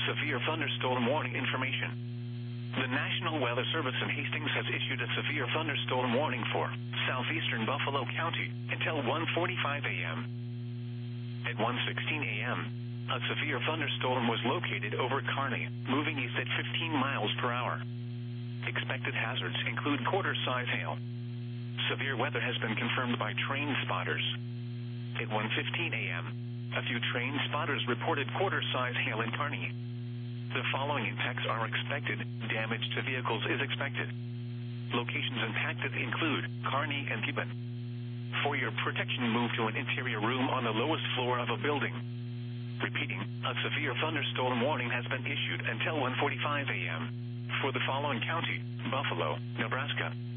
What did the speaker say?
severe thunderstorm warning information. The National Weather Service in Hastings has issued a severe thunderstorm warning for southeastern Buffalo County until 1:45 a.m. At 1:16 a.m., a severe thunderstorm was located over Kearney, moving east at 15 miles per hour. Expected hazards include quarter-size hail. Severe weather has been confirmed by train spotters. At 1:15 a.m., a few train spotters reported quarter-size hail in Kearney. The following impacts are expected. Damage to vehicles is expected. Locations impacted include Kearney and Gibbon. For your protection, move to an interior room on the lowest floor of a building. Repeating, a severe thunderstorm warning has been issued until 1:45 a.m. for the following county: Buffalo, Nebraska,